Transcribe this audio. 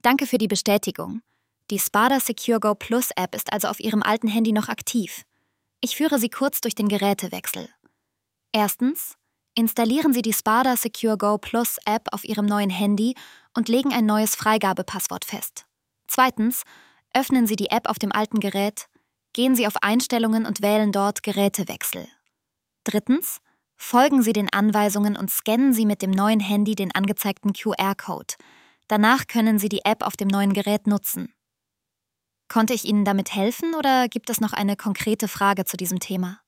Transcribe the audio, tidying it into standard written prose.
Danke für die Bestätigung. Die Spada Secure Go Plus App ist also auf Ihrem alten Handy noch aktiv. Ich führe Sie kurz durch den Gerätewechsel. Erstens, installieren Sie die Spada Secure Go Plus App auf Ihrem neuen Handy und legen ein neues Freigabepasswort fest. Zweitens, öffnen Sie die App auf dem alten Gerät, gehen Sie auf Einstellungen und wählen dort Gerätewechsel. Drittens, folgen Sie den Anweisungen und scannen Sie mit dem neuen Handy den angezeigten QR-Code. Danach können Sie die App auf dem neuen Gerät nutzen. Konnte ich Ihnen damit helfen oder gibt es noch eine konkrete Frage zu diesem Thema?